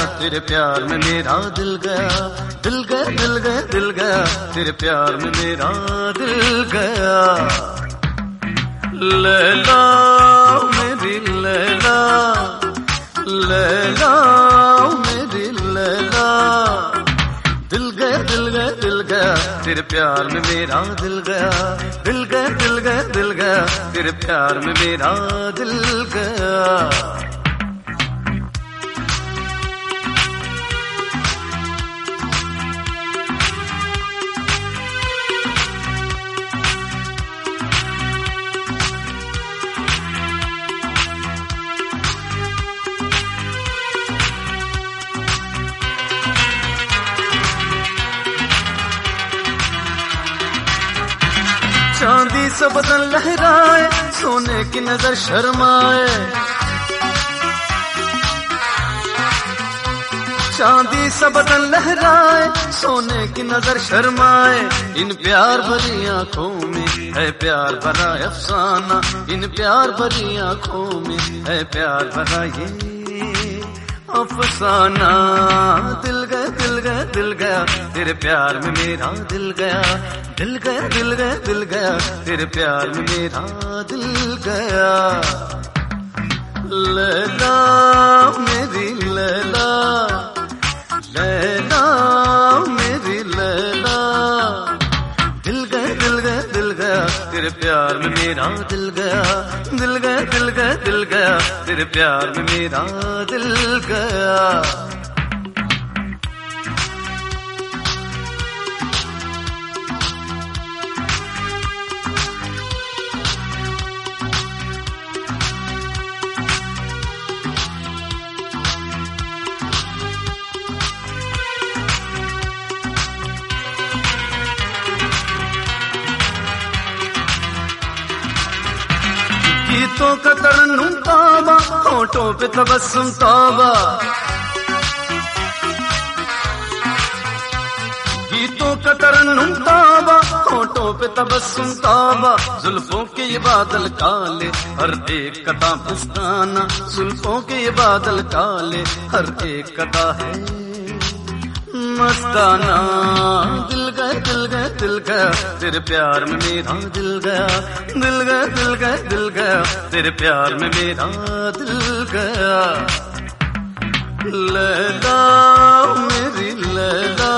तेरे प्यार में मेरा दिल गया, दिल गया, दिल गया, दिल गया, तेरे प्यार में मेरा दिल गया। लैला मेरी लैला, लैला मेरी लैला, दिल गया, दिल गया, दिल गया, तेरे प्यार में मेरा दिल गया, दिल गया, दिल गया, दिल गया, तेरे प्यार में मेरा दिल गया। चांदी सा बदन लहराए, सोने की नजर शर्माए, चांदी सा बदन लहराए, सोने की नजर शर्माए, इन प्यार भरी आंखों में है प्यार भरा अफसाना, इन प्यार भरी आंखों में है प्यार भरा ये अफसाना। दिल गया, दिल गया, दिल गया, तेरे प्यार में मेरा दिल गया, दिल गया, दिल गया, दिल गया, तेरे प्यार में मेरा दिल गया। लैला मेरी लैला, लैला मेरी लैला, दिल गया, दिल गया, दिल गया, तेरे प्यार में मेरा दिल गया, दिल गया, दिल गया, दिल गया, तेरे प्यार में मेरा दिल गया। गीतों का तरन्नुम तौबा, होठों पे तबस्सुम तौबा, गीतों का तरन्नुम तौबा, होठों पे तबस्सुम तौबा, जुल्फों के ये बादल काले, हर एक कदा मस्ताना, जुल्फों के ये बादल काले, हर एक कदा है मस्ताना। दिल गया, दिल गया, दिल गया, तेरे प्यार में मेरा दिल गया, दिल गया, दिल गया, दिल गया, तेरे प्यार में मेरा दिल गया। लैला मेरी लैला,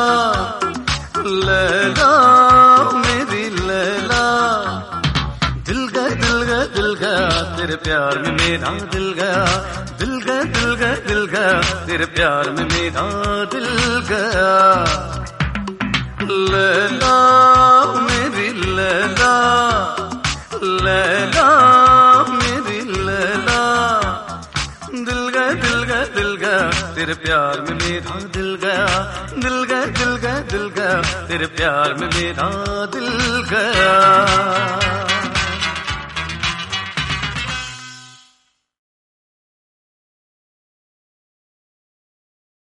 लैला मेरी लैला, दिल गया, दिल गया, दिल गया, तेरे प्यार में मेरा दिल गया, दिल गया, दिल गया, दिल गया, तेरे प्यार में मेरा दिल गया। लैला मेरी लैला, लैला मेरी लैला, दिल गया, दिल गया, दिल गया, तेरे प्यार में मेरा दिल गया, दिल गया, दिल गया, दिल गया, तेरे प्यार में मेरा दिल गया।